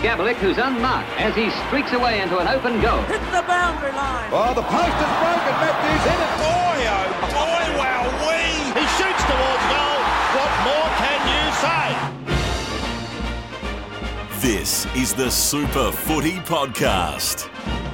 Gavlik, who's unmarked as he streaks away into an open goal. Hit the boundary line. Oh, the post is broken. Matthews hit it. Boy, oh boy, wow-wee. He shoots towards goal. What more can you say? This is the Super Footy Podcast.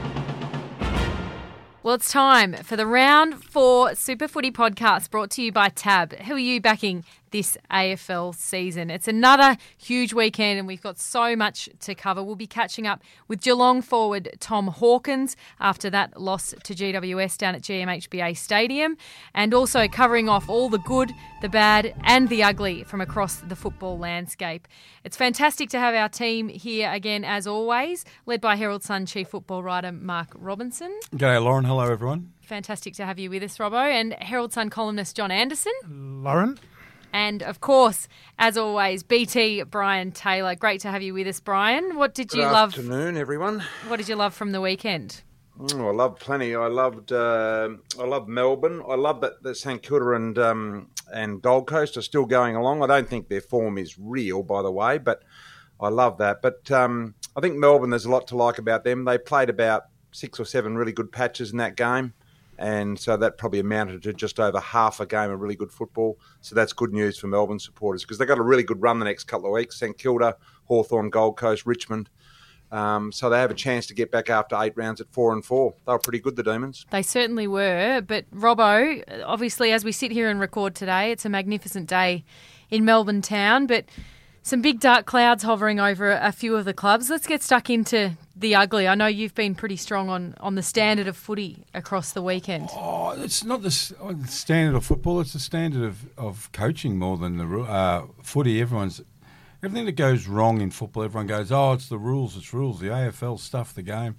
Well, it's time for the Round 4 Super Footy Podcast brought to you by Tab. Who are you backing this AFL season? It's another huge weekend and we've got so much to cover. We'll be catching up with Geelong forward Tom Hawkins after that loss to GWS down at GMHBA Stadium, and also covering off all the good, the bad and the ugly from across the football landscape. It's fantastic to have our team here again as always, led by Herald Sun Chief Football writer Mark Robinson. G'day Lauren, hello everyone. Fantastic to have you with us, Robbo, and Herald Sun columnist John Anderson. Lauren. And, of course, as always, BT Brian Taylor. Great to have you with us, Brian. What did you love? Good afternoon, everyone. What did you love from the weekend? I loved plenty. I loved Melbourne. I love that St Kilda and Gold Coast are still going along. I don't think their form is real, by the way, but I love that. But I think Melbourne, there's a lot to like about them. They played about 6 or 7 really good patches in that game. And so that probably amounted to just over half a game of really good football. So that's good news for Melbourne supporters because they've got a really good run the next couple of weeks. St Kilda, Hawthorn, Gold Coast, Richmond. So they have a chance to get back after 8 rounds at 4-4. They were pretty good, the Demons. They certainly were. But Robbo, obviously as we sit here and record today, it's a magnificent day in Melbourne town. But some big dark clouds hovering over a few of the clubs. Let's get stuck into the ugly. I know you've been pretty strong on the standard of footy across the weekend. Oh, it's not the standard of football. It's the standard of coaching more than the footy. Everything that goes wrong in football, everyone goes, oh, it's the rules. It's rules. The AFL stuff the game.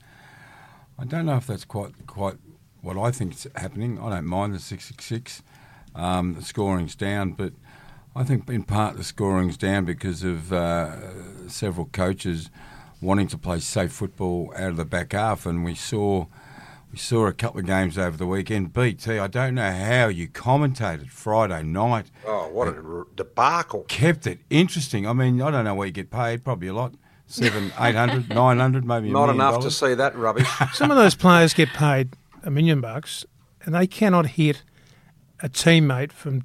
I don't know if that's quite what I think is happening. I don't mind the 666. The scoring's down, but I think in part the scoring's down because of several coaches wanting to play safe football out of the back half, and we saw a couple of games over the weekend. BT, I don't know how you commentated Friday night. Oh, what a debacle. Kept it interesting. I mean, I don't know what you get paid, probably a lot. 700, 800, 900, maybe $1 million. Not enough to see that rubbish. Some of those players get paid $1 million and they cannot hit a teammate from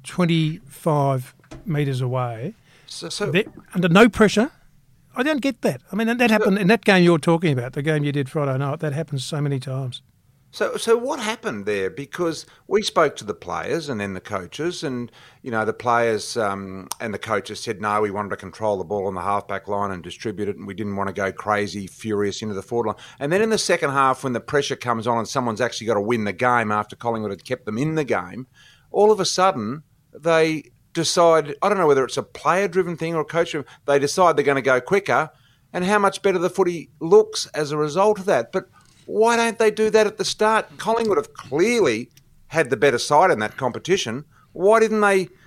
25 metres away. So they're under no pressure. I don't get that. I mean, that happened in that game you're talking about, the game you did Friday night. That happens so many times. So what happened there? Because we spoke to the players and then the coaches, and the players and the coaches said no, we wanted to control the ball on the halfback line and distribute it, and we didn't want to go crazy, furious into the forward line. And then in the second half, when the pressure comes on and someone's actually got to win the game after Collingwood had kept them in the game, all of a sudden they decide, I don't know whether it's a player-driven thing or a coach-driven, they decide they're going to go quicker, and how much better the footy looks as a result of that. But why don't they do that at the start? Collingwood have clearly had the better side in that competition. Why don't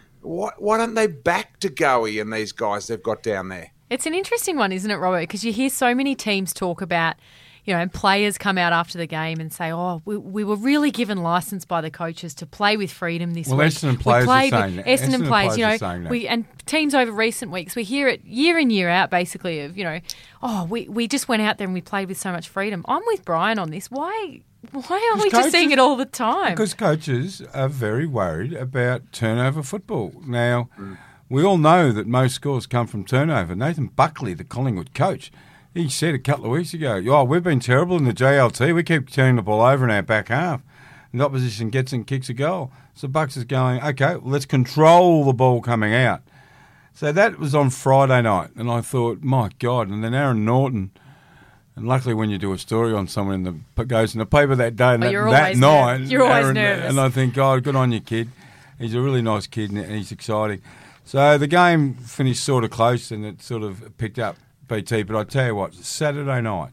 they back to Goey and these guys they've got down there? It's an interesting one, isn't it, Robert? Because you hear so many teams talk about, and players come out after the game and say, oh, we were really given licence by the coaches to play with freedom this week. Well, Essendon players are saying that. Essendon players, saying that. and teams over recent weeks, we hear it year in, year out, basically, of, we just went out there and we played with so much freedom. I'm with Brian on this. Why aren't we just seeing it all the time? Because coaches are very worried about turnover football. Now, we all know that most scores come from turnover. Nathan Buckley, the Collingwood coach, he said a couple of weeks ago, we've been terrible in the JLT. We keep turning the ball over in our back half. And the opposition gets and kicks a goal. So Bucks is going, okay, let's control the ball coming out. So that was on Friday night. And I thought, my God. And then Aaron Norton, and luckily when you do a story on someone goes in the paper that day and that night. You're always nervous. And I think, God, good on you, kid. He's a really nice kid and he's exciting. So the game finished sort of close and it sort of picked up. BT, but I tell you what, Saturday night,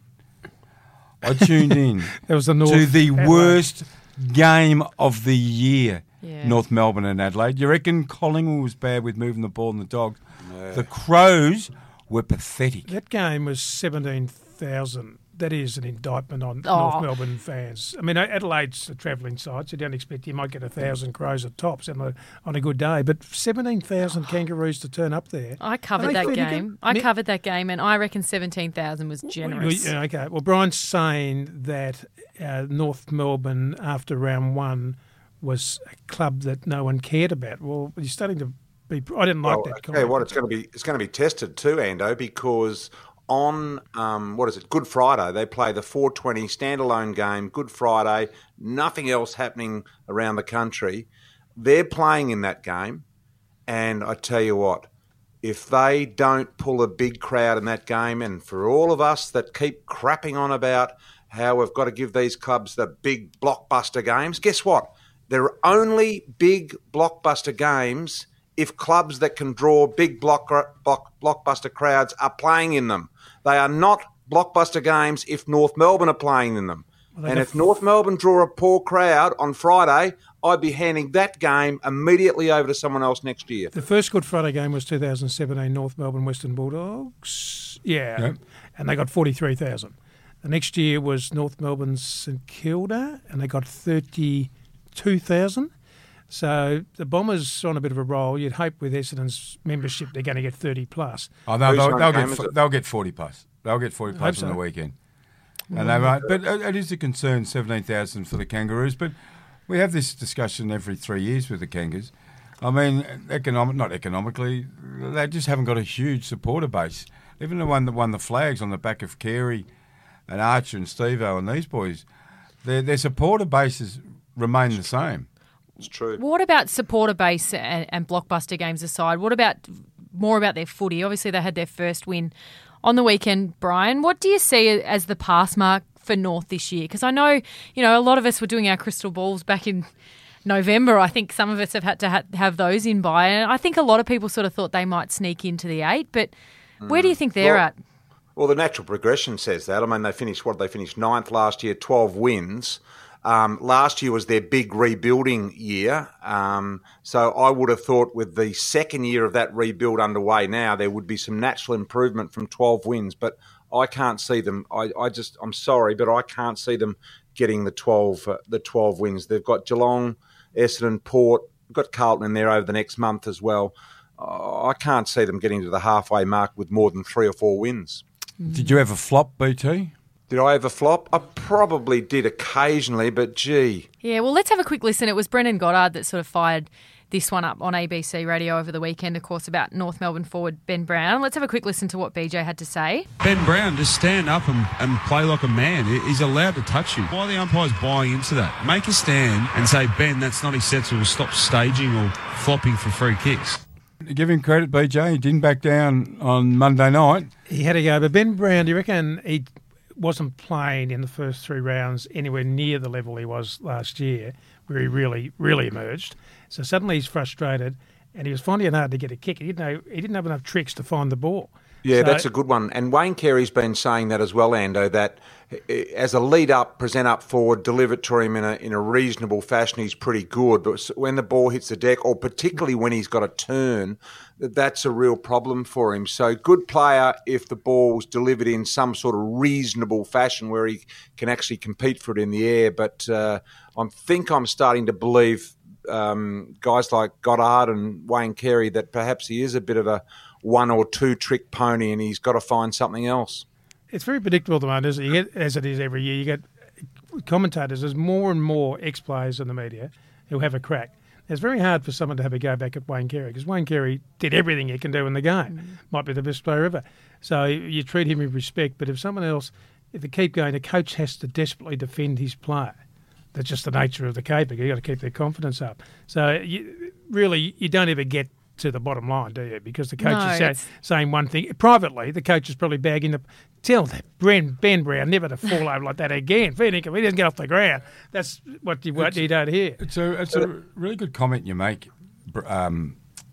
I tuned in to the worst game of the year, North Melbourne and Adelaide. You reckon Collingwood was bad with moving the ball and the Dogs? No. The Crows were pathetic. That game was 17,000 that is an indictment on North Melbourne fans. I mean, Adelaide's a travelling side, so you don't expect you might get 1,000 Crows at tops on a good day, but 17,000 Kangaroos to turn up there. I covered that game. I covered that game, and I reckon 17,000 was generous. Okay, well, Brian's saying that North Melbourne, after round one, was a club that no one cared about. Well, you're starting to be... I didn't like that comment. Okay, what it's going to be tested too, Ando, because on Good Friday, they play the 4:20 standalone game. Good Friday, nothing else happening around the country. They're playing in that game, and I tell you what, if they don't pull a big crowd in that game, and for all of us that keep crapping on about how we've got to give these clubs the big blockbuster games, guess what? There are only big blockbuster games if clubs that can draw big blockbuster crowds are playing in them. They are not blockbuster games if North Melbourne are playing in them. And if North Melbourne draw a poor crowd on Friday, I'd be handing that game immediately over to someone else next year. The first Good Friday game was 2017 North Melbourne Western Bulldogs. Yeah. Yep. And they got 43,000. The next year was North Melbourne St Kilda, and they got 32,000. So the Bombers on a bit of a roll. You'd hope with Essendon's membership they're going to get 30 plus. Oh, they'll get 40 plus. They'll get 40 plus on the weekend. And they might, but it is a concern, 17,000 for the Kangaroos. But we have this discussion every 3 years with the Kangas. I mean, not economically, they just haven't got a huge supporter base. Even the one that won the flags on the back of Carey and Archer and Steve-O and these boys, their supporter bases remain the same. It's true. What about supporter base and blockbuster games aside? What about more about their footy? Obviously, they had their first win on the weekend. Brian, what do you see as the pass mark for North this year? Because I know, a lot of us were doing our crystal balls back in November. I think some of us have had to have those in by. And I think a lot of people sort of thought they might sneak into the 8. But where do you think they're at? Well, the natural progression says that. I mean, they finished ninth last year, 12 wins. Last year was their big rebuilding year. So I would have thought with the second year of that rebuild underway now, there would be some natural improvement from 12 wins. But I can't see them. I'm sorry, but I can't see them getting the 12 wins. They've got Geelong, Essendon, Port, got Carlton in there over the next month as well. I can't see them getting to the halfway mark with more than 3 or 4 wins. Did you ever flop, BT? Did I ever flop? I probably did occasionally, but gee. Yeah, well, let's have a quick listen. It was Brendan Goddard that sort of fired this one up on ABC Radio over the weekend, of course, about North Melbourne forward Ben Brown. Let's have a quick listen to what BJ had to say. Ben Brown, just stand up and play like a man. He's allowed to touch you. Why are the umpires buying into that? Make a stand and say, Ben, that's not acceptable. Stop staging or flopping for free kicks. Give him credit, BJ. He didn't back down on Monday night. He had to go. But Ben Brown, do you reckon he wasn't playing in the first 3 rounds anywhere near the level he was last year, where he really, really emerged? So suddenly he's frustrated, and he was finding it hard to get a kick. He didn't have enough tricks to find the ball. Yeah, that's a good one. And Wayne Carey's been saying that as well, Ando, that as a lead-up, present up forward, deliver it to him in a reasonable fashion, he's pretty good. But when the ball hits the deck, or particularly when he's got a turn, that's a real problem for him. So good player if the ball's delivered in some sort of reasonable fashion where he can actually compete for it in the air. But I think I'm starting to believe guys like Goddard and Wayne Carey that perhaps he is a bit of a 1 or 2 trick pony and he's got to find something else. It's very predictable at the moment, isn't it? As it is every year. You get commentators, there's more and more ex-players in the media who have a crack. It's very hard for someone to have a go back at Wayne Carey because Wayne Carey did everything he can do in the game. Might be the best player ever. So you treat him with respect, but if they keep going, the coach has to desperately defend his player. That's just the nature of the caper. You've got to keep their confidence up. So you don't ever get to the bottom line, do you? Because the coach is saying one thing. Privately, the coach is probably bagging the... Tell that Ben Brown never to fall over like that again. He doesn't get off the ground. That's what you don't hear. It's a really good comment you make, Ando,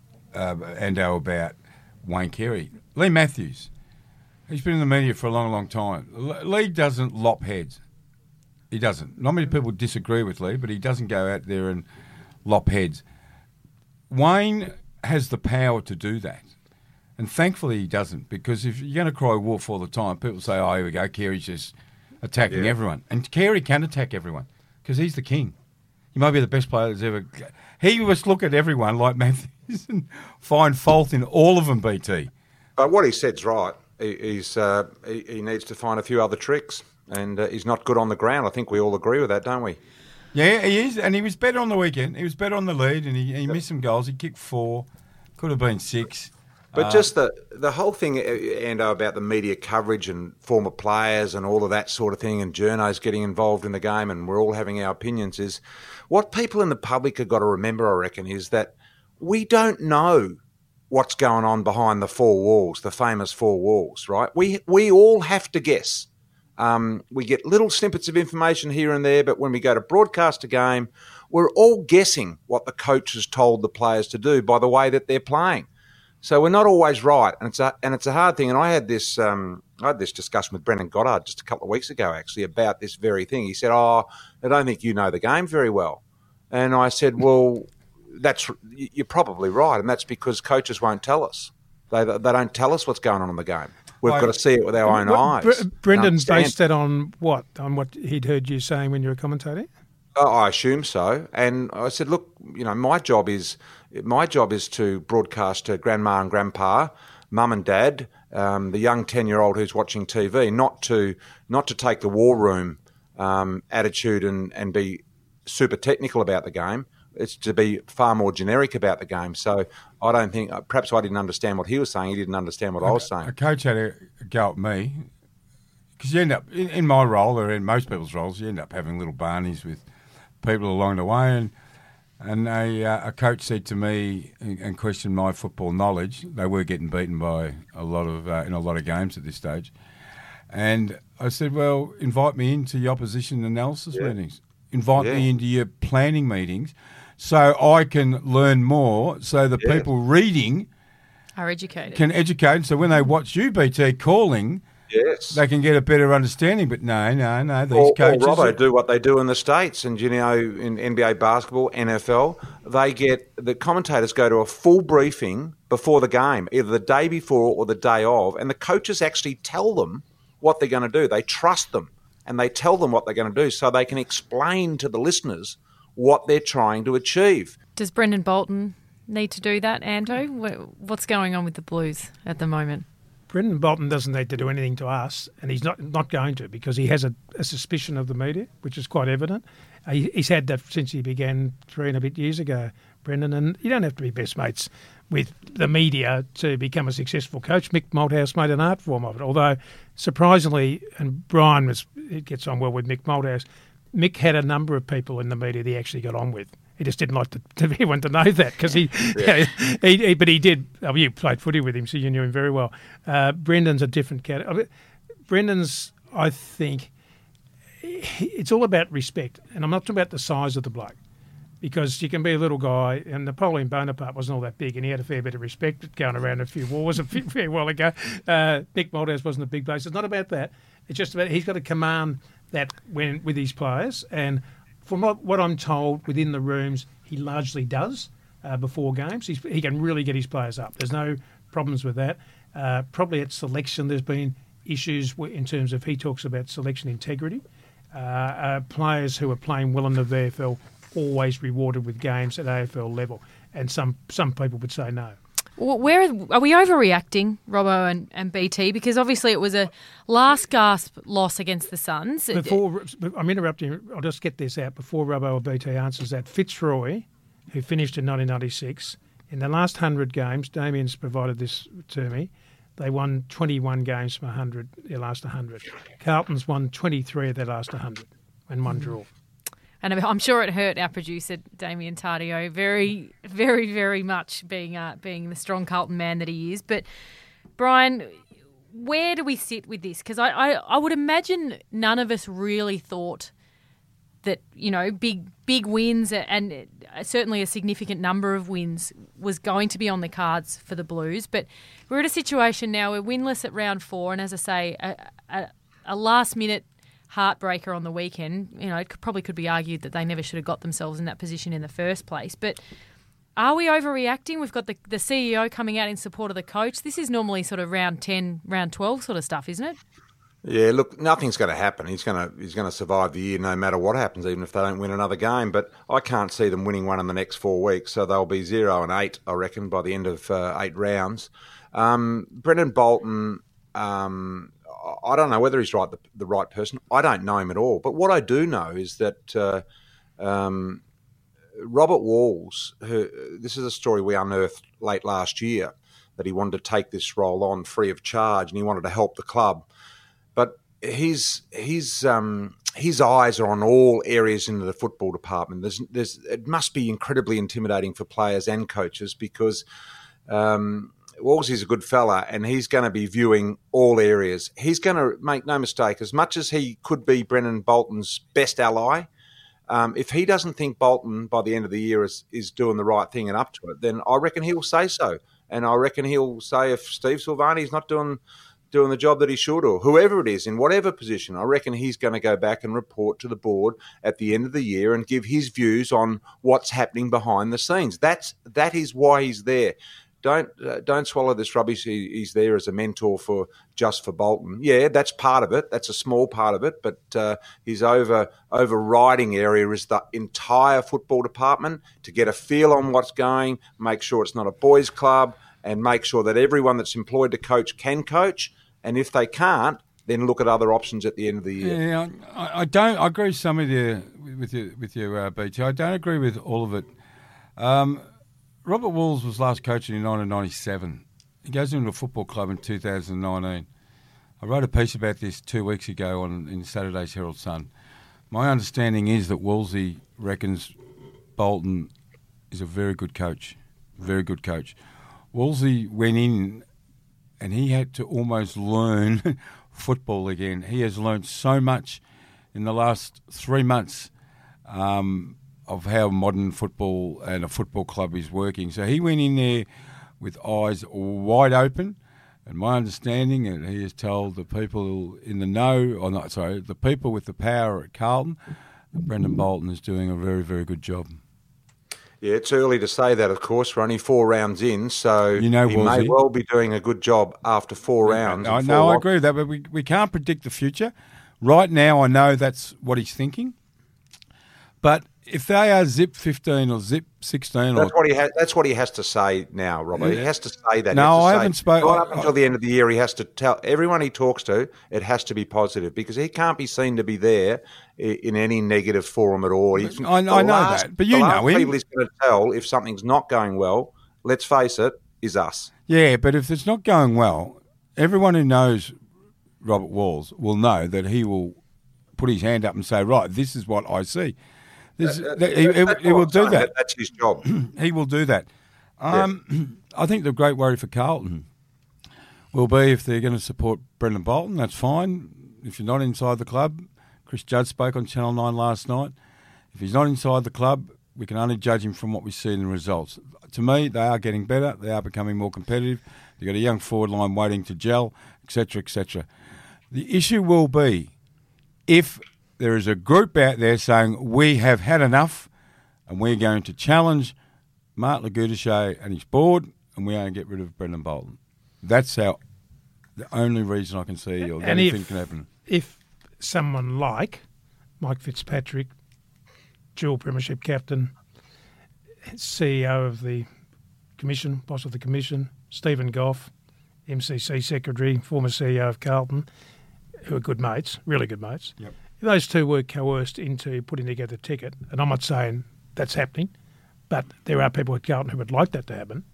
about Wayne Carey. Lee Matthews, he's been in the media for a long, long time. Lee doesn't lop heads. He doesn't. Not many people disagree with Lee, but he doesn't go out there and lop heads. Wayne has the power to do that. And thankfully he doesn't, because if you're going to cry wolf all the time, people say, oh, here we go, Carey's just attacking everyone. And Carey can attack everyone because he's the king. He might be the best player that's ever. He must look at everyone like Matthews and find fault in all of them, BT. But what he said's right. He needs to find a few other tricks, and he's not good on the ground. I think we all agree with that, don't we? Yeah, he is, and he was better on the weekend. He was better on the lead, and he missed some goals. He kicked 4, could have been 6. But just the whole thing, Ando, about the media coverage and former players and all of that sort of thing, and journos getting involved in the game, and we're all having our opinions, is what people in the public have got to remember, I reckon, is that we don't know what's going on behind the 4 walls, the famous 4 walls, right? We all have to guess. We get little snippets of information here and there, but when we go to broadcast a game, we're all guessing what the coach has told the players to do by the way that they're playing. So we're not always right, and it's a hard thing. And I had this discussion with Brendan Goddard just a couple of weeks ago, actually, about this very thing. He said, "Oh, I don't think you know the game very well," and I said, "Well, you're probably right, and that's because coaches won't tell us. They don't tell us what's going on in the game. We've got to see it with our own eyes." Brendan based that on what? On what he'd heard you saying when you were commentating? Oh, I assume so. And I said, look, my job is to broadcast to grandma and grandpa, mum and dad, the young 10-year-old who's watching TV, not to take the war room attitude and be super technical about the game. It's to be far more generic about the game. So I don't think, perhaps I didn't understand what he was saying. He didn't understand what I was saying. A coach had a go at me because you end up, in my role or in most people's roles, you end up having little barneys with people along the way, and a coach said to me and questioned my football knowledge. They were getting beaten by a lot of games at this stage, and I said, "Well, invite me into your opposition analysis meetings. Invite me into your planning meetings, so I can learn more. So the people reading are educated, can educate. So when they watch you, BT, calling." Yes, they can get a better understanding, but no. These coaches, or Robbo do what they do in the States, and in NBA basketball, NFL, the commentators go to a full briefing before the game, either the day before or the day of, and the coaches actually tell them what they're going to do. They trust them, and they tell them what they're going to do, so they can explain to the listeners what they're trying to achieve. Does Brendan Bolton need to do that, Ando? What's going on with the Blues at the moment? Brendan Bolton doesn't need to do anything to us, and he's not going to, because he has a suspicion of the media, which is quite evident. He's had that since he began 3 and a bit years ago, Brendan, and you don't have to be best mates with the media to become a successful coach. Mick Malthouse made an art form of it, although surprisingly, and Brian gets on well with Mick Malthouse, Mick had a number of people in the media that he actually got on with. He just didn't like to everyone to know that because but he did. You played footy with him, so you knew him very well. Brendan's a different category. Brendan's, I think, it's all about respect, and I'm not talking about the size of the bloke, because you can be a little guy, and Napoleon Bonaparte wasn't all that big, and he had a fair bit of respect going around a few wars a fair while ago. Mick Malthouse wasn't a big bloke. It's not about that. It's just about he's got to command that with his players, and from what I'm told, within the rooms, he largely does before games. He can really get his players up. There's no problems with that. Probably at selection, there's been issues in terms of he talks about selection integrity. Players who are playing well in the VFL always rewarded with games at AFL level, and some people would say no. Are we overreacting, Robbo and BT? Because obviously it was a last gasp loss against the Suns. I'm interrupting. I'll just get this out before Robbo or BT answers that. Fitzroy, who finished in 1996, in the last 100 games, Damien's provided this to me, they won 21 games from 100, their last 100. Carlton's won 23 of their last 100 and one draw. And I'm sure it hurt our producer, Damien Tardio, very, very, very much being the strong Carlton man that he is. But, Brian, where do we sit with this? Because I would imagine none of us really thought that, big wins and certainly a significant number of wins was going to be on the cards for the Blues. But we're at a situation now, we're winless at round 4, and as I say, a last-minute heartbreaker on the weekend. It probably could be argued that they never should have got themselves in that position in the first place. But are we overreacting? We've got the CEO coming out in support of the coach. This is normally sort of round 10, round 12 sort of stuff, isn't it? Yeah, look, nothing's going to happen. He's going to survive the year no matter what happens, even if they don't win another game. But I can't see them winning one in the next 4 weeks, so they'll be 0-8, I reckon, by the end of 8 rounds. Brendan Bolton, I don't know whether he's the right person. I don't know him at all. But what I do know is that Robert Walls, this is a story we unearthed late last year, that he wanted to take this role on free of charge and he wanted to help the club. But his eyes are on all areas in the football department. It must be incredibly intimidating for players and coaches because Walls is a good fella and he's going to be viewing all areas. He's going to make no mistake, as much as he could be Brendan Bolton's best ally, if he doesn't think Bolton by the end of the year is doing the right thing and up to it, then I reckon he'll say so. And I reckon he'll say if Steve Silvani's not doing the job that he should, or whoever it is in whatever position, I reckon he's going to go back and report to the board at the end of the year and give his views on what's happening behind the scenes. That is why he's there. Don't swallow this rubbish. He's there as a mentor for Bolton. Yeah, that's part of it. That's a small part of it. But his overriding area is the entire football department, to get a feel on what's going, make sure it's not a boys' club, and make sure that everyone that's employed to coach can coach. And if they can't, then look at other options at the end of the year. Yeah, I don't. I agree with some of with you, BT. I don't agree with all of it. Robert Walls was last coached in 1997. He goes into a football club in 2019. I wrote a piece about this 2 weeks ago in Saturday's Herald Sun. My understanding is that Woolsey reckons Bolton is a very good coach. Very good coach. Woolsey went in and he had to almost learn football again. He has learned so much in the last 3 months of how modern football and a football club is working. So he went in there with eyes wide open, and my understanding, and he has told the people in the know, or not, sorry, the people with the power at Carlton, that Brendan Bolton is doing a very, very good job. Yeah, it's early to say that, of course. We're only 4 rounds in, so he may well be doing a good job after 4 rounds. I agree with that, but we can't predict the future. Right now, I know that's what he's thinking. But if they are zip 15 or zip 16, that's what he has to say now, Robert. Yeah. He has to say that. No, I haven't spoken. Right up until the end of the year, he has to tell everyone he talks to it has to be positive, because he can't be seen to be there in any negative forum at all. I know that, but you know him. People he's going to tell if something's not going well, let's face it, is us. Yeah, but if it's not going well, everyone who knows Robert Walls will know that he will put his hand up and say, right, this is what I see. He will do that. That's his job. He will do that. I think the great worry for Carlton will be if they're going to support Brendan Bolton. That's fine. If you're not inside the club, Chris Judd spoke on Channel 9 last night. If he's not inside the club, we can only judge him from what we see in the results. To me, they are getting better. They are becoming more competitive. They've got a young forward line waiting to gel, etc., etc. The issue will be if there is a group out there saying we have had enough and we're going to challenge Mark Lagudichet and his board and we're going to get rid of Brendan Bolton. That's the only reason I can see or anything can happen. If someone like Mike Fitzpatrick, dual premiership captain, CEO of the Commission, boss of the Commission, Stephen Goff, MCC secretary, former CEO of Carlton, who are good mates, really good mates. Yep. Those two were coerced into putting together a ticket, and I'm not saying that's happening, but there are people at Carlton who would like that to happen.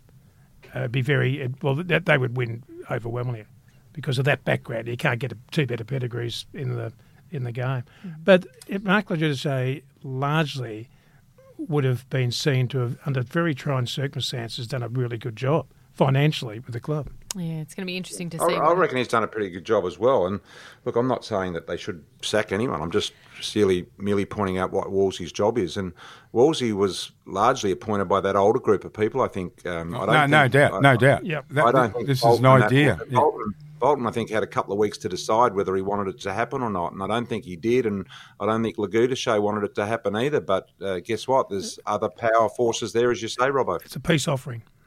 They would win overwhelmingly because of that background. You can't get two better pedigrees in the game. Mm-hmm. But Mark Lagudichet largely would have been seen to have, under very trying circumstances, done a really good job financially with the club. Yeah, it's going to be interesting to see. I reckon he's done a pretty good job as well. And look, I'm not saying that they should sack anyone. I'm just merely pointing out what Wolsey's job is. And Wolsey was largely appointed by that older group of people, I think. No doubt. Yep. I don't think this is an idea. Bolton, I think, had a couple of weeks to decide whether he wanted it to happen or not. And I don't think he did. And I don't think Lagudichet wanted it to happen either. But guess what? There's other power forces there, as you say, Robbo. It's a peace offering.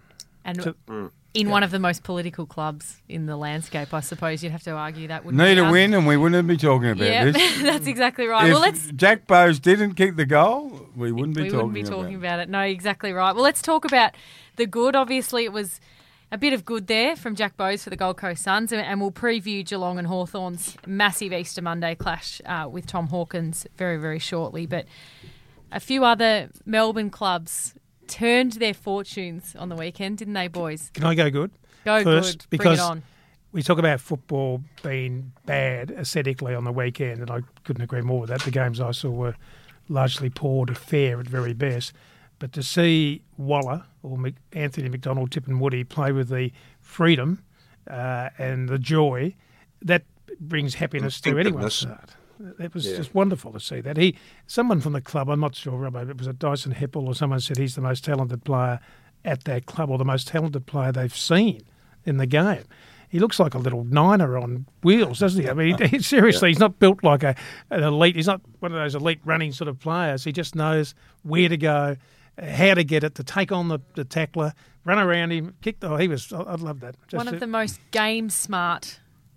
And in one of the most political clubs in the landscape, I suppose you'd have to argue that wouldn't Need be a win, and we wouldn't be talking about this. That's exactly right. If Jack Bowes didn't kick the goal, we wouldn't be talking about it. No, exactly right. Well, let's talk about the good. Obviously, it was a bit of good there from Jack Bowes for the Gold Coast Suns, and we'll preview Geelong and Hawthorn's massive Easter Monday clash with Tom Hawkins very, very shortly. But a few other Melbourne clubs turned their fortunes on the weekend, didn't they, boys? Can I go good? Go first, good. Because bring it on. We talk about football being bad aesthetically on the weekend, and I couldn't agree more with that. The games I saw were largely poor to fair at very best. But to see Waller or Anthony McDonald, Tip and Woody play with the freedom and the joy, that brings happiness to anyone's heart. It was just wonderful to see that. Someone from the club, I'm not sure, Robbo, it was a Dyson Heppel or someone said he's the most talented player at that club, or the most talented player they've seen in the game. He looks like a little niner on wheels, doesn't he? I mean, seriously, he's not built like an elite. He's not one of those elite running sort of players. He just knows where to go, how to get it, to take on the tackler, run around him, kick the... I love that. One of the most game-smart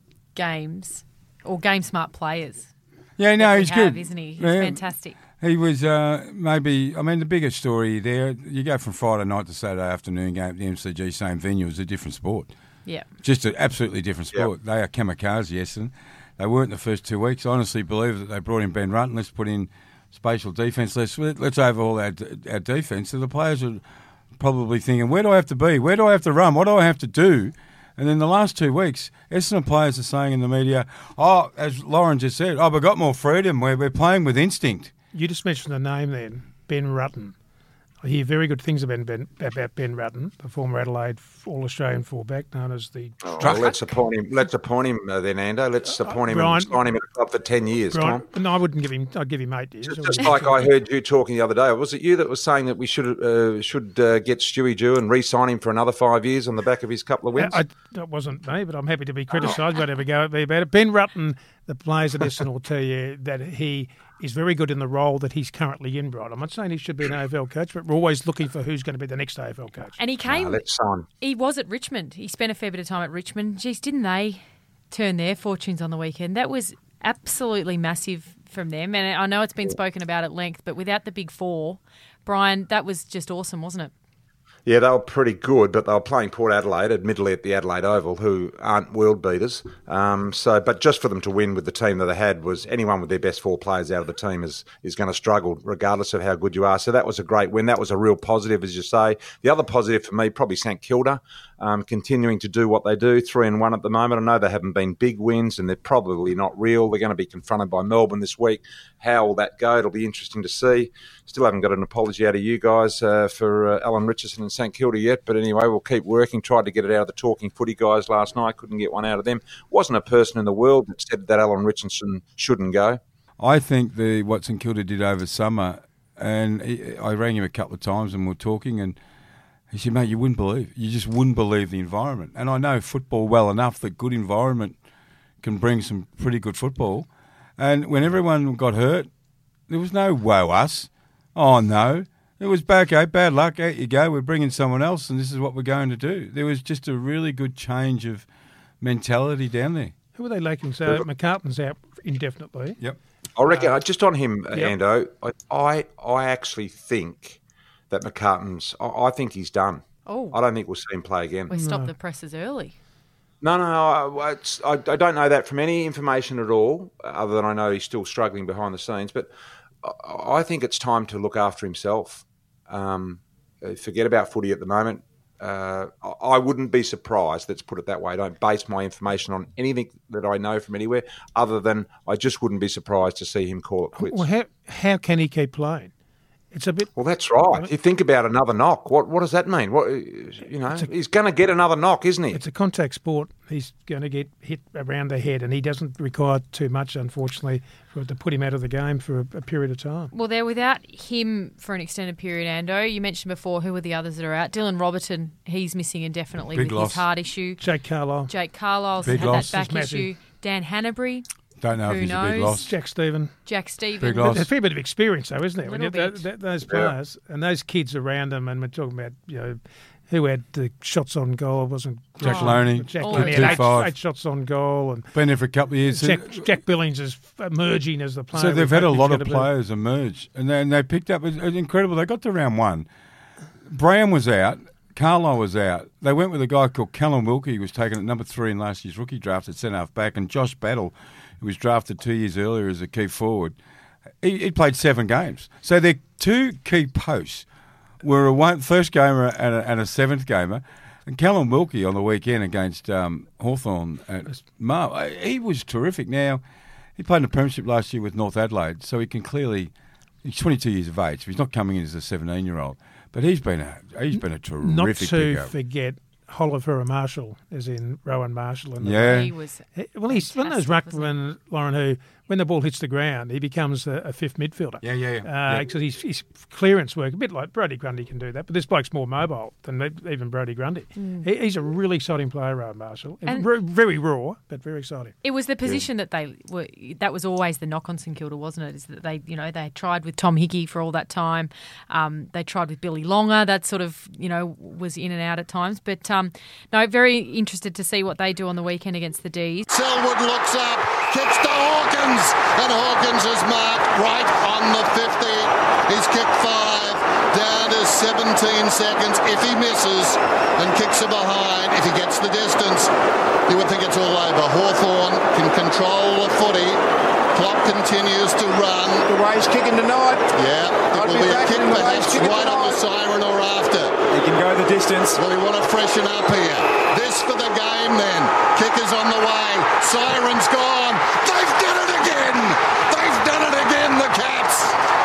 players. Yeah, no, he's good. Isn't he? He's fantastic. He was the biggest story there, you go from Friday night to Saturday afternoon game at the MCG, same venue, it's a different sport. Yeah. Just an absolutely different sport. Yep. They are kamikaze, yes, and they weren't the first 2 weeks. I honestly believe that they brought in Ben Rutten. Let's put in spatial defence. Let's overhaul our defence. So the players are probably thinking, where do I have to be? Where do I have to run? What do I have to do? And then the last 2 weeks, Essendon players are saying in the media, as Lauren just said, we've got more freedom. We're playing with instinct. You just mentioned the name then, Ben Rutten. I hear very good things about Ben Rutten, the former Adelaide All-Australian fullback known as the... Well, let's appoint him then, Ando. Let's appoint him and sign him in a club for 10 years, Tom. No, I wouldn't give him... I'd give him 8 years. Just like I heard you talking the other day. Was it you that was saying that we should get Stewie Dew and re-sign him for another 5 years on the back of his couple of wins? That wasn't me, but I'm happy to be criticised, whatever go it be about it. Ben Rutten, the players at Essendon will tell you that he is very good in the role that he's currently in, Brian. I'm not saying he should be an AFL coach, but we're always looking for who's going to be the next AFL coach. And he came... let's sign. He was at Richmond. He spent a fair bit of time at Richmond. Geez, didn't they turn their fortunes on the weekend? That was absolutely massive from them. And I know it's been spoken about at length, but without the big four, Brian, that was just awesome, wasn't it? Yeah, they were pretty good, but they were playing Port Adelaide, admittedly at the Adelaide Oval, who aren't world beaters. But just for them to win with the team that they had, was anyone with their best 4 players out of the team is going to struggle, regardless of how good you are. So that was a great win. That was a real positive, as you say. The other positive for me, probably St Kilda, continuing to do what they do, 3-1 at the moment. I know they haven't been big wins, and they're probably not real. They're going to be confronted by Melbourne this week. How will that go? It'll be interesting to see. Still haven't got an apology out of you guys for Alan Richardson and St Kilda yet, but anyway, we'll keep working. Tried to get it out of the Talking Footy guys last night. Couldn't get one out of them. Wasn't a person in the world that said that Alan Richardson shouldn't go. I think what St Kilda did over summer, and I rang him a couple of times and we were talking, and he said, mate, you just wouldn't believe the environment. And I know football well enough that good environment can bring some pretty good football. And when everyone got hurt, there was no woe us. Oh, no. It was bad luck, out you go, we're bringing someone else and this is what we're going to do. There was just a really good change of mentality down there. Who are they lacking? So McCartan's out indefinitely. Yep. I reckon, just on him, Ando, I actually think that I think he's done. Oh. I don't think we'll see him play again. We stopped the presses early. No, I don't know that from any information at all, other than I know he's still struggling behind the scenes. But I think it's time to look after himself. Forget about footy at the moment. I wouldn't be surprised, let's put it that way. I don't base my information on anything that I know from anywhere, other than I just wouldn't be surprised to see him call it quits. Well, how can he keep playing? It's a bit. Well, that's right. You think about another knock. What does that mean? He's going to get another knock, isn't he? It's a contact sport. He's going to get hit around the head, and he doesn't require too much, unfortunately, to put him out of the game for a period of time. Well, they're without him for an extended period, Ando. You mentioned before who are the others that are out. Dylan Robertson, he's missing indefinitely with his heart issue. Jake Carlisle's had that back issue. Dan Hanbury. Don't know if he's a big loss. Jack Stephen. Big loss. There's a fair bit of experience, though, isn't there? Those players and those kids around them, and we're talking about who had the shots on goal? Wasn't Jack Loney. Jack Oh, Loney yeah. had 8 shots on goal, and Been there for a couple of years. Jack Billings is emerging as the player. So they've had a lot of He's players emerge, and they picked up. It's incredible. They got to round 1. Braham was out. Carlisle was out. They went with a guy called Callum Wilkie, who was taken at number 3 in last year's rookie draft at centre half back, and Josh Battle, who was drafted 2 years earlier as a key forward. He played 7 games. So their 2 key posts were a first gamer and a 7th gamer. And Callum Wilkie on the weekend against Hawthorn at Mar, he was terrific. Now, he played in the premiership last year with North Adelaide, so he can clearly. He's 22 years of age. So he's not coming in as a 17-year-old, but he's been a terrific. not to pickup. forget Holifera Marshall, as in Rowan Marshall. And Yeah. He was he's one of those fantastic, wasn't ruckmen, Lauren, who when the ball hits the ground, he becomes a 5th midfielder. Yeah. Because his clearance work, a bit like Brodie Grundy can do that, but this bloke's more mobile than even Brodie Grundy. He's a really exciting player, Rowan Marshall. And very raw, but very exciting. It was the position that they were. That was always the knock on St Kilda, wasn't it? Is that they tried with Tom Hickey for all that time. They tried with Billy Longer. That sort of was in and out at times. But no, very interested to see what they do on the weekend against the D's. Selwood looks up, kicks to Hawkins, and Hawkins is marked right on the 50. He's kicked 5, down to 17 seconds. If he misses and kicks it behind, if he gets the distance, you would think it's all over. Hawthorn can control the footy. Clock continues to run. The way he's kicking tonight. Yeah, it will be a kick perhaps right on the siren or after. He can go the distance. Well, we want to freshen up here. This for the game then. Kicker's on the way. Siren's gone. They've done it again. They've done it again, the Cats.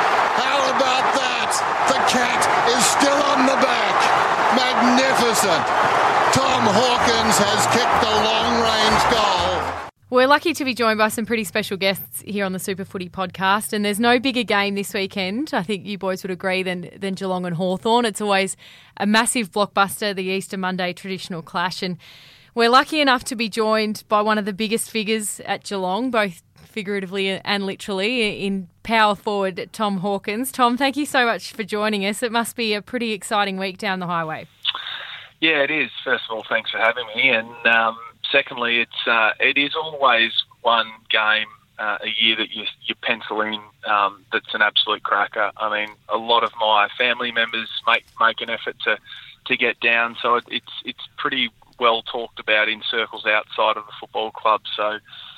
How about that? The Cat is still on the back. Magnificent. Tom Hawkins has kicked the long-range goal. We're lucky to be joined by some pretty special guests here on the Super Footy podcast, and there's no bigger game this weekend, I think you boys would agree, than Geelong and Hawthorn. It's always a massive blockbuster, the Easter Monday traditional clash, and we're lucky enough to be joined by one of the biggest figures at Geelong, both figuratively and literally, in power forward Tom Hawkins. Tom, thank you so much for joining us. It must be a pretty exciting week down the highway. Yeah, it is. First of all, thanks for having me, and secondly, it is always one game a year that you pencil in that's an absolute cracker. I mean, a lot of my family members make an effort to get down, so it's pretty well talked about in circles outside of the football club. So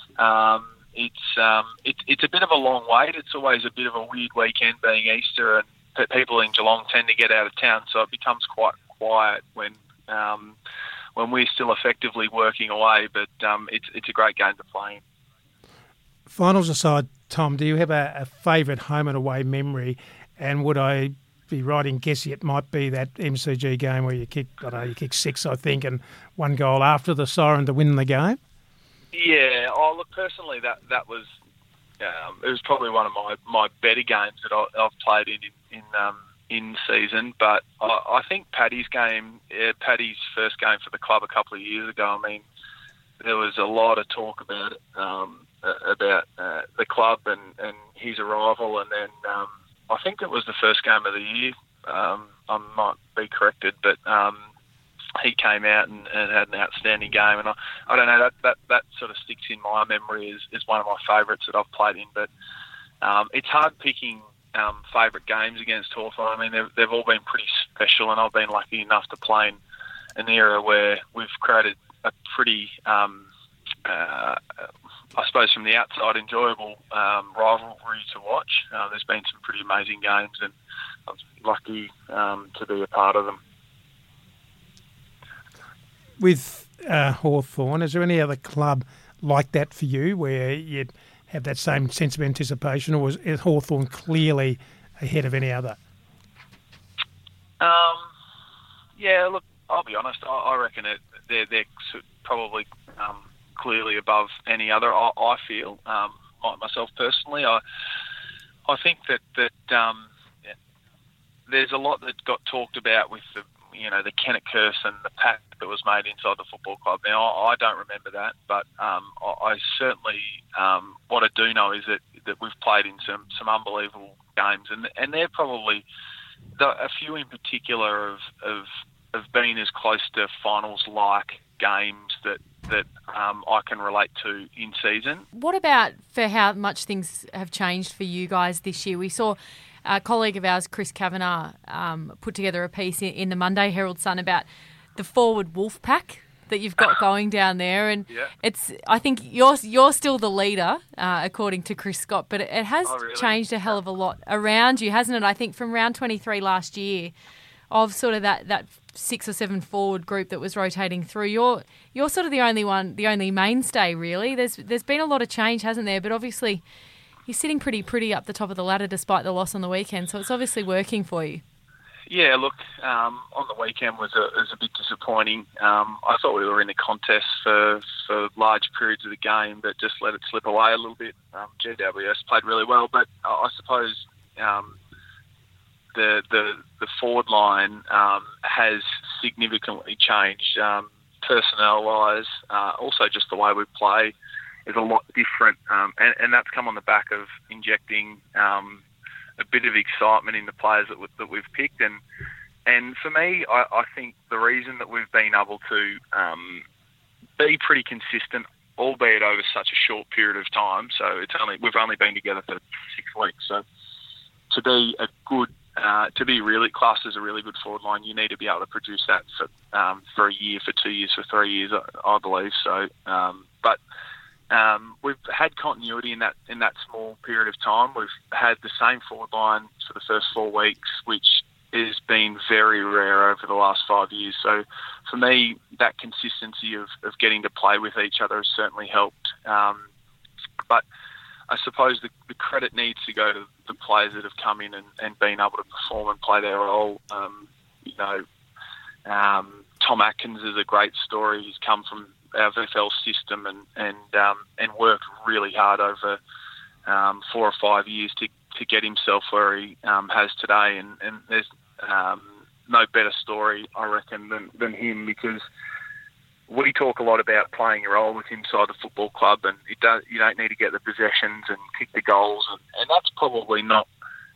it's a bit of a long wait. It's always a bit of a weird weekend being Easter, and people in Geelong tend to get out of town, so it becomes quite quiet when we're still effectively working away, but it's a great game to play in. Finals aside, Tom, do you have a favourite home and away memory? And would I be right in guessing it might be that MCG game where you kicked 6, I think, and 1 goal after the siren to win the game? Yeah. Oh, look, personally, that was it was probably one of my better games that I've played in season, but I think Paddy's first game for the club a couple of years ago, I mean, there was a lot of talk about it, about the club and his arrival, and then I think it was the first game of the year. I might be corrected, but he came out and had an outstanding game, and I don't know, that sort of sticks in my memory as one of my favourites that I've played in, but it's hard picking favourite games against Hawthorn. I mean, they've all been pretty special, and I've been lucky enough to play in an era where we've created a pretty, I suppose from the outside, enjoyable rivalry to watch. There's been some pretty amazing games, and I'm lucky to be a part of them. With Hawthorn, is there any other club like that for you where you'd have that same sense of anticipation, or is Hawthorn clearly ahead of any other? Yeah, look, I'll be honest. I reckon they're probably clearly above any other. I feel myself personally. I think that there's a lot that got talked about with the Kennett curse and the pact that was made inside the football club. Now, I don't remember that, but I certainly, what I do know is that we've played in some unbelievable games, and they're probably a few in particular of have been as close to finals-like games that I can relate to in season. What about for how much things have changed for you guys this year? We saw a colleague of ours, Chris Kavanagh, put together a piece in the Monday Herald Sun about the forward wolf pack that you've got going down there, and I think you're still the leader, according to Chris Scott, but it has changed a hell of a lot around you, hasn't it? I think from round 23 last year, of sort of that 6 or 7 forward group that was rotating through, you're sort of the only mainstay really. There's been a lot of change, hasn't there? But obviously you're sitting pretty up the top of the ladder despite the loss on the weekend, so it's obviously working for you. Yeah, look, on the weekend was a bit disappointing. I thought we were in the contest for large periods of the game, but just let it slip away a little bit. GWS played really well, but I suppose the forward line has significantly changed personnel-wise. Also, just the way we play is a lot different, and that's come on the back of injecting a bit of excitement in the players that we've picked. And for me, I think the reason that we've been able to be pretty consistent, albeit over such a short period of time, so we've only been together for 6 weeks. So to be really classed as a really good forward line, you need to be able to produce that for a year, for 2 years, for 3 years, I believe. So, but we've had continuity in that small period of time. We've had the same forward line for the first 4 weeks, which has been very rare over the last 5 years. So for me, that consistency of getting to play with each other has certainly helped. But I suppose the credit needs to go to the players that have come in and been able to perform and play their role. Tom Atkins is a great story. He's come from our VFL system and worked really hard over 4 or 5 years to get himself where he has today. And there's no better story, I reckon, than him, because we talk a lot about playing a role with inside the football club, and you don't need to get the possessions and kick the goals, and that's probably not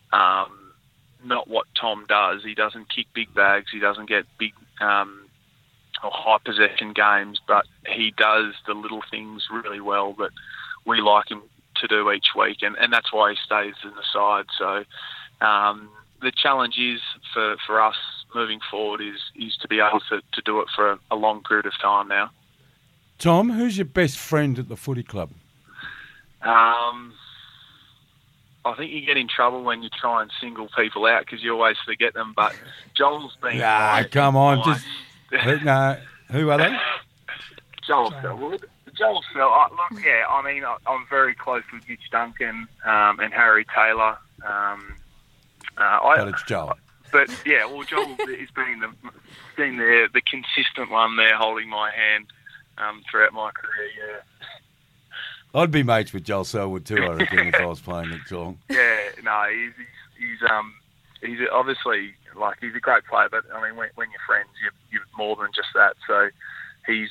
what Tom does. He doesn't kick big bags. He doesn't get big or high possession games, but he does the little things really well that we like him to do each week, and that's why he stays in the side. So the challenge is for us moving forward is to be able to do it for a long period of time now. Tom, who's your best friend at the footy club? I think you get in trouble when you try and single people out because you always forget them, but Joel's been... come on. Who are they? Joel Selwood. Joel Selwood. Look, yeah, I mean, I'm very close with Mitch Duncan and Harry Taylor. But it's Joel. But yeah, well, Joel has been the consistent one there, holding my hand throughout my career. Yeah, I'd be mates with Joel Selwood too, I reckon, if I was playing at Geelong. Yeah, no, he's obviously he's a great player, but I mean, when you're friends, you're more than just that. So he's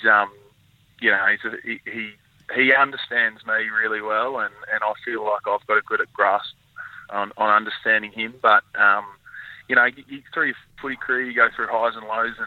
he understands me really well, and I feel like I've got a good grasp on understanding him. But through your footy career, you go through highs and lows,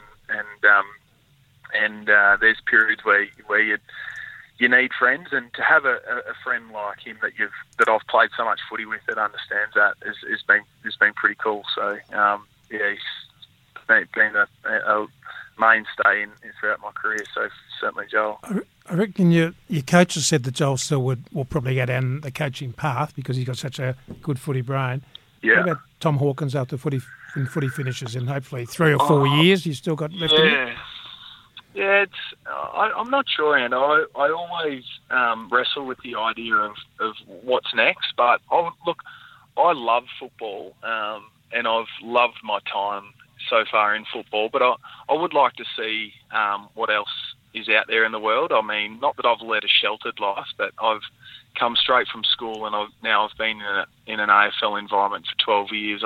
and there's periods where you need friends, and to have a friend like him that I've played so much footy with that understands that has been pretty cool. So he's been a mainstay throughout my career. So certainly Joel. I reckon your coach has said that Joel Selwood will probably go down the coaching path because he's got such a good footy brain. Yeah. What about Tom Hawkins after footy finishes in hopefully 3 or 4 years? You still got left in it? Yeah, I'm not sure, and I always wrestle with the idea of what's next. But I love football, and I've loved my time so far in football. But I would like to see what else is out there in the world. I mean, not that I've led a sheltered life, but I've come straight from school, and I've been in an AFL environment for 12 years.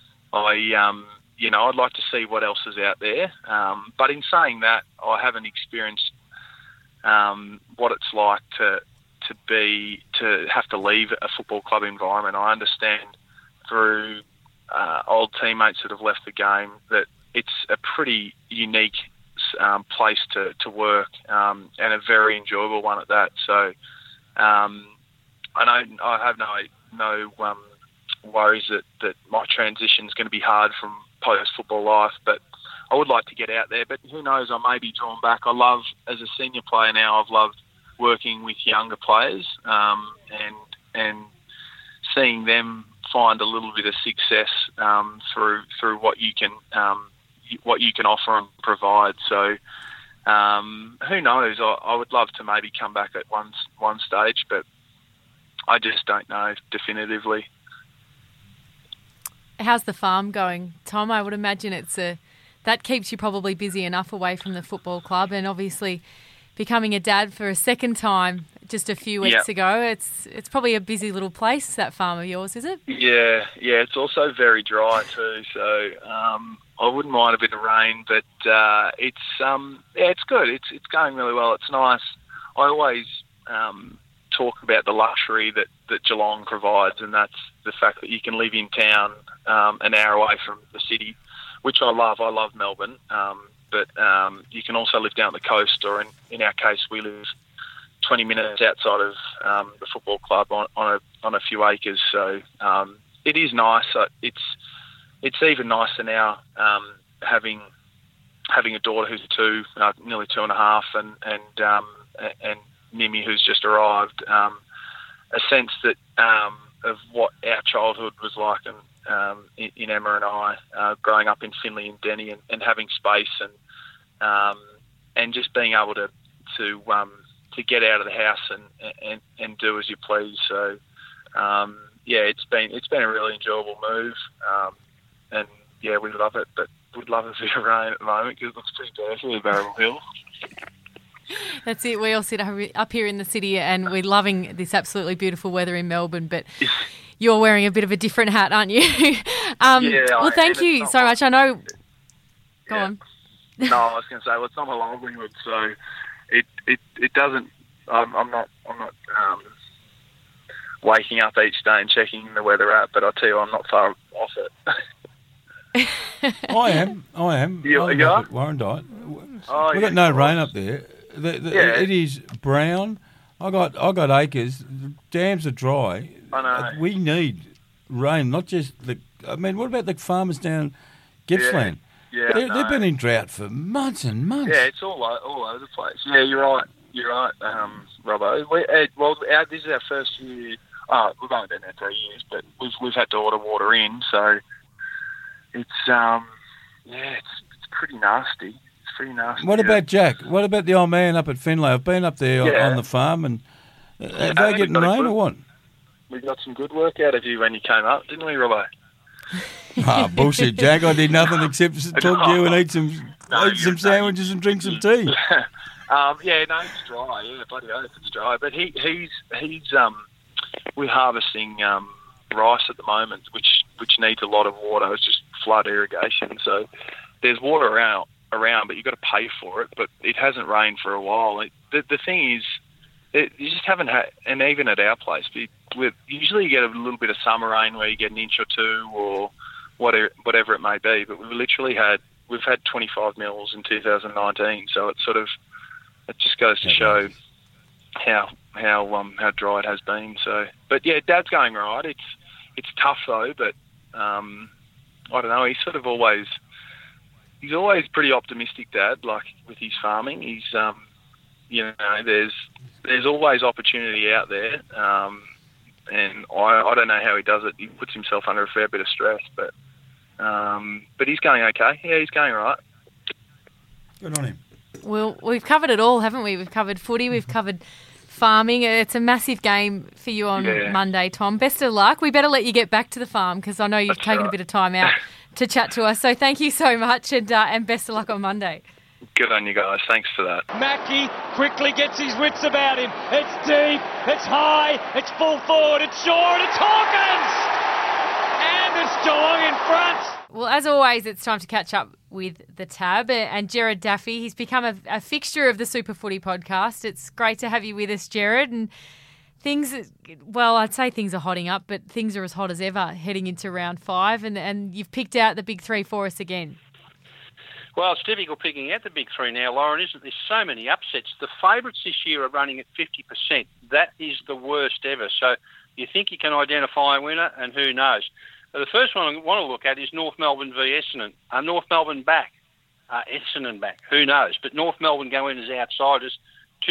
I'd like to see what else is out there. But in saying that, I haven't experienced what it's like to have to leave a football club environment. I understand through old teammates that have left the game that it's a pretty unique place to work, and a very enjoyable one at that. So I have no worries that my transition is going to be hard from post-football life, but I would like to get out there. But who knows, I may be drawn back. I love, as a senior player now, I've loved working with younger players, and seeing them find a little bit of success through what you can offer and provide. So who knows? I would love to maybe come back at one stage, but I just don't know definitively. How's the farm going, Tom? I would imagine that keeps you probably busy enough away from the football club, and obviously becoming a dad for a second time just a few weeks ago. It's probably a busy little place, that farm of yours, is it? Yeah. It's also very dry too, so I wouldn't mind a bit of rain, but it's good. It's going really well. It's nice. I always talk about the luxury that Geelong provides, and that's the fact that you can live in town an hour away from the city, which I love. I love Melbourne, but you can also live down the coast, or in our case, we live 20 minutes outside of the football club on a few acres. So it is nice. It's even nicer now having a daughter who's nearly 2.5, and Mimi who's just arrived. A sense that of what our childhood was like, in Emma and I, growing up in Finley and Denny, and having space and just being able to get out of the house and do as you please. So it's been a really enjoyable move, and we love it. But we'd love a bit of rain at the moment because it looks pretty dirty in Barrel Hill. That's it. We all sit up here in the city, and we're loving this absolutely beautiful weather in Melbourne, but you're wearing a bit of a different hat, aren't you? Well, thank you so much. I know... Go on. No, I was going to say, well, it's not my livelihood, so it doesn't... I'm not waking up each day and checking the weather app, but I'll tell you, I'm not far off it. I am. You are? At Warrandyte. We've got no rain up there. It is brown. I got acres. The dams are dry. I know. We need rain, not just what about the farmers down Gippsland? Yeah, they've been in drought for months and months. Yeah, it's all over the place. Yeah, you're right, Robbo. This is our first year. We've only been there 3 years, but we've had to order water in, so it's pretty nasty. It's pretty nasty. What about Jack? What about the old man up at Finlay? I've been up there on the farm, and are they getting rain or what? We got some good work out of you when you came up, didn't we, Robbo? Bullshit, Jack. I did nothing except talk to you and eat some sandwiches and drink some tea. It's dry. Yeah, bloody oath, it's dry. But he's we're harvesting rice at the moment, which needs a lot of water. It's just flood irrigation, so there's water around, but you've got to pay for it. But it hasn't rained for a while. The thing is, you just haven't had, and even at our place, usually you get a little bit of summer rain where you get an inch or two or whatever it may be. But we've had 25 mils in 2019, so it just goes to show how dry it has been. So, but yeah, Dad's going right. It's tough though, but I don't know. He's always pretty optimistic, Dad. Like with his farming, he's there's always opportunity out there, and I don't know how he does it. He puts himself under a fair bit of stress, but he's going okay. Yeah, he's going all right. Good on him. Well, we've covered it all, haven't we? We've covered footy, we've covered farming. It's a massive game for you on Monday, Tom. Best of luck. We better let you get back to the farm because I know you've taken a bit of time out to chat to us. So thank you so much, and best of luck on Monday. Good on you guys. Thanks for that. Mackie quickly gets his wits about him. It's deep, it's high, it's full forward, it's Shaw, and it's Hawkins! And it's Geelong in front. Well, as always, it's time to catch up with the Tab and Gerard Daffy. He's become a fixture of the Super Footy podcast. It's great to have you with us, Gerard. And I'd say things are hotting up, but things are as hot as ever heading into round 5. And you've picked out the big 3 for us again. Well, it's difficult picking out the big three now, Lauren, isn't there? So many upsets. The favourites this year are running at 50%. That is the worst ever. So you think you can identify a winner, and who knows? The first one I want to look at is North Melbourne v Essendon. Are North Melbourne back? Essendon back? Who knows? But North Melbourne go in as outsiders,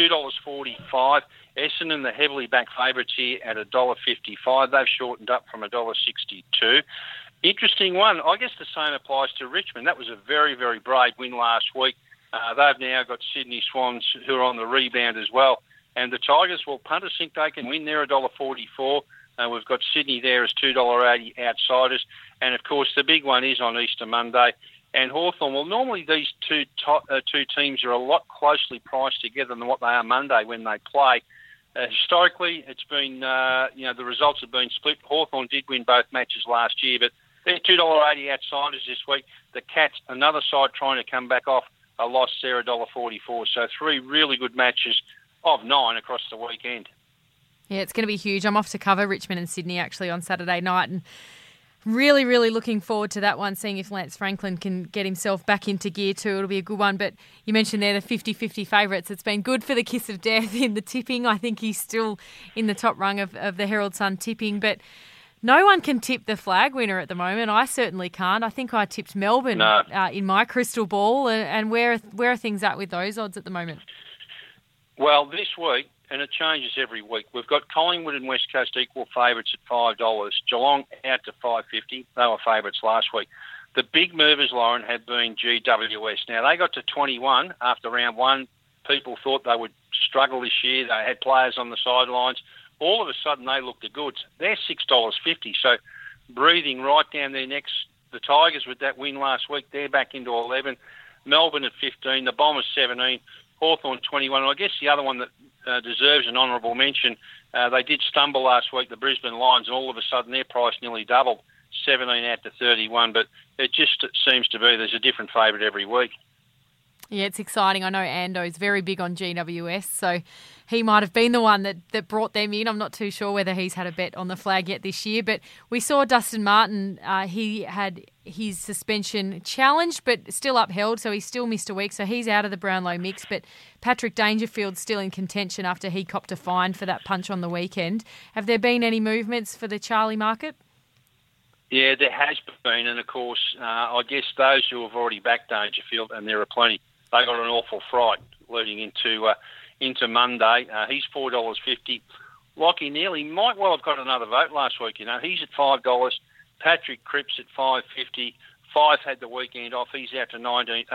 $2.45. Essendon, the heavily backed favourites here at $1.55. They've shortened up from $1.62. Interesting one. I guess the same applies to Richmond. That was a very, very brave win last week. They've now got Sydney Swans who are on the rebound as well. And the Tigers, well, punters think they can win. They're $1.44. We've got Sydney there as $2.80 outsiders. And, of course, the big one is on Easter Monday. And Hawthorn, well, normally these two teams are a lot closely priced together than what they are Monday when they play. Historically, it's been, the results have been split. Hawthorn did win both matches last year, but they're $2.80 outsiders this week. The Cats, another side trying to come back off a loss there, $1.44. So 3 really good matches of 9 across the weekend. Yeah, it's going to be huge. I'm off to cover Richmond and Sydney actually on Saturday night, and really, really looking forward to that one, seeing if Lance Franklin can get himself back into gear too. It'll be a good one. But you mentioned there the 50-50 favourites. It's been good for the kiss of death in the tipping. I think he's still in the top rung of the Herald Sun tipping. But no one can tip the flag winner at the moment. I certainly can't. I think I tipped Melbourne in my crystal ball. And where are things at with those odds at the moment? Well, this week, and it changes every week, we've got Collingwood and West Coast equal favourites at $5. Geelong out to $5.50. They were favourites last week. The big movers, Lauren, have been GWS. Now, they got to 21 after round 1. People thought they would struggle this year. They had players on the sidelines. All of a sudden, they looked the goods. They're $6.50, so breathing right down their necks. The Tigers, with that win last week, they're back into 11. Melbourne at 15. The Bombers 17. Hawthorn 21. And I guess the other one that deserves an honourable mention, they did stumble last week, the Brisbane Lions, and all of a sudden their price nearly doubled, 17 out to 31. But it just seems to be there's a different favourite every week. Yeah, it's exciting. I know Ando's very big on GWS, so he might have been the one that brought them in. I'm not too sure whether he's had a bet on the flag yet this year, but we saw Dustin Martin. He had his suspension challenged but still upheld, so he still missed a week, so he's out of the Brownlow mix. But Patrick Dangerfield's still in contention after he copped a fine for that punch on the weekend. Have there been any movements for the Charlie market? Yeah, there has been, and of course, I guess those who have already backed Dangerfield, and there are plenty, they got an awful fright leading into Monday. He's $4.50. Lockie Neal might well have got another vote last week. He's at $5. Patrick Cripps at $5.50. Fife had the weekend off. He's out to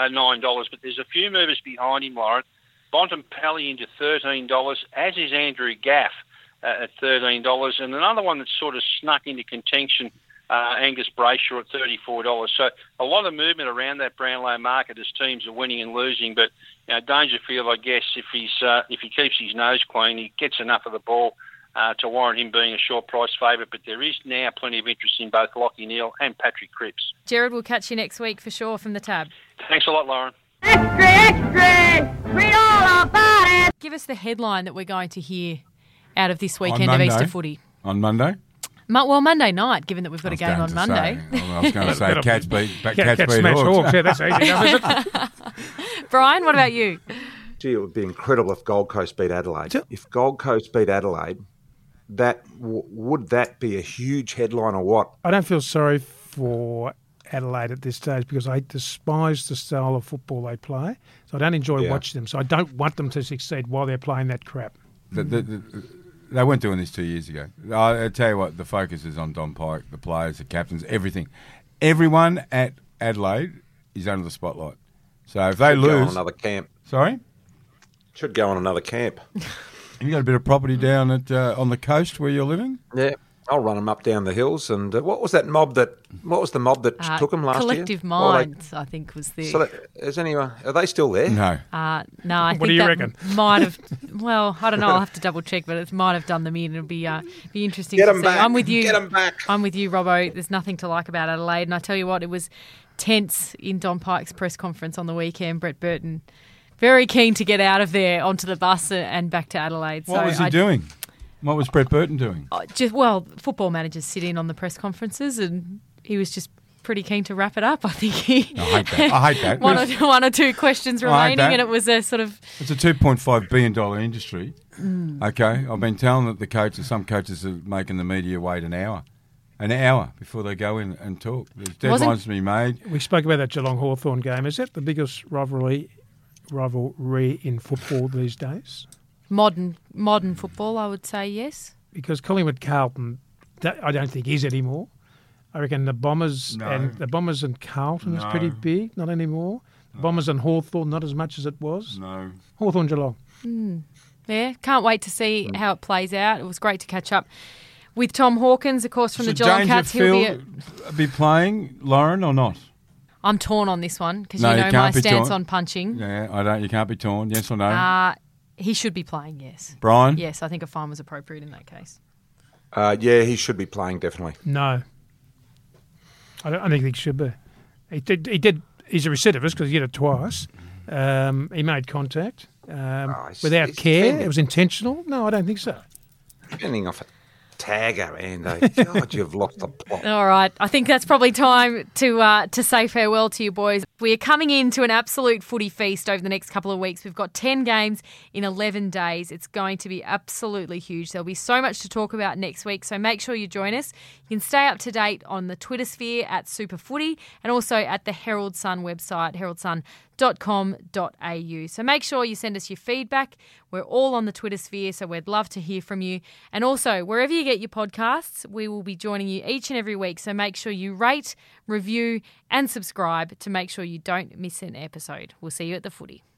$9. But there's a few movers behind him, Lauren. Bontempelli into $13, as is Andrew Gaff at $13. And another one that's sort of snuck into contention, Angus Brayshaw at $34. So a lot of movement around that Brownlow market as teams are winning and losing. But Dangerfield, I guess, if he keeps his nose clean, he gets enough of the ball to warrant him being a short price favourite. But there is now plenty of interest in both Lockie Neal and Patrick Cripps. Gerard, we'll catch you next week for sure from the Tab. Thanks a lot, Lauren. Extra, extra! Read all about it! Give us the headline that we're going to hear out of this weekend of Easter footy. On Monday? Well, Monday night, given that we've got a game on Monday. I was going to say Cats beat Hawks. Yeah, that's easy enough, isn't it? Brian, what about you? Gee, it would be incredible if Gold Coast beat Adelaide. If Gold Coast beat Adelaide, would that be a huge headline or what? I don't feel sorry for Adelaide at this stage because I despise the style of football they play. So I don't enjoy watching them. So I don't want them to succeed while they're playing that crap. They weren't doing this 2 years ago. I tell you what, the focus is on Don Pyke, the players, the captains, everything. Everyone at Adelaide is under the spotlight. So if they lose... Go on another camp. Sorry? Should go on another camp. Have you got a bit of property down at on the coast where you're living? Yeah. I'll run them up down the hills. And what was the mob that took them last Collective year? Collective Minds, I think, was the... So are they still there? No. No, I think that might have... Well, I don't know. I'll have to double check, but it might have done them in. It'll be interesting to see. Back. I'm with you. Get them back. I'm with you, Robbo. There's nothing to like about Adelaide. And I tell you what, it was tense in Don Pyke's press conference on the weekend. Brett Burton, very keen to get out of there onto the bus and back to Adelaide. What was he doing? What was Brett Burton doing? Football managers sit in on the press conferences, and he was just pretty keen to wrap it up. I think he. I hate that. one or two questions remaining, and it was a sort of. It's a $2.5 billion industry. Okay, I've been telling that some coaches are making the media wait an hour before they go in and talk. There's deadlines to be made. We spoke about that Geelong Hawthorn game. Is that the biggest rivalry in football these days? Modern football, I would say yes. Because Collingwood Carlton, I don't think is anymore. I reckon the Bombers and Carlton is pretty big, not anymore. Bombers and Hawthorn, not as much as it was. No. Hawthorn Geelong. Yeah, can't wait to see how it plays out. It was great to catch up with Tom Hawkins, of course, from the Geelong Cats. He'll be playing, Lauren, or not? I'm torn on this one because you know my stance on punching. Yeah, you can't be torn. Yes or no? He should be playing. Yes. Brian? Yes, I think a fine was appropriate in that case. Yeah, he should be playing definitely. No, I don't think he should be. He did. He's a recidivist because he did it twice. He made contact without care. It was intentional. No, I don't think so. Depending off a tagger, Ando. God, you've lost the plot. All right. I think that's probably time to say farewell to you boys. We are coming into an absolute footy feast over the next couple of weeks. We've got 10 games in 11 days. It's going to be absolutely huge. There'll be so much to talk about next week, so make sure you join us. You can stay up to date on the Twitter sphere at Superfooty and also at the Herald Sun website, heraldsun.com.au. So make sure you send us your feedback. We're all on the Twitter sphere, so we'd love to hear from you. And also, wherever you get your podcasts, we will be joining you each and every week. So make sure you rate, review and subscribe to make sure you don't miss an episode. We'll see you at the footy.